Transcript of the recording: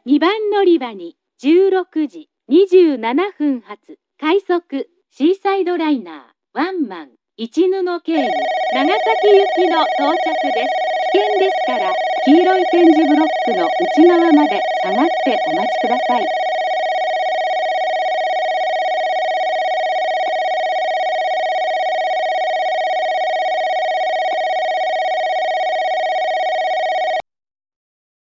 番乗り場に16時27分発快速シーサイドライナーワンマン一布経由長崎行きの到着です。危険ですから黄色い点字ブロックの内側まで下がってお待ちください。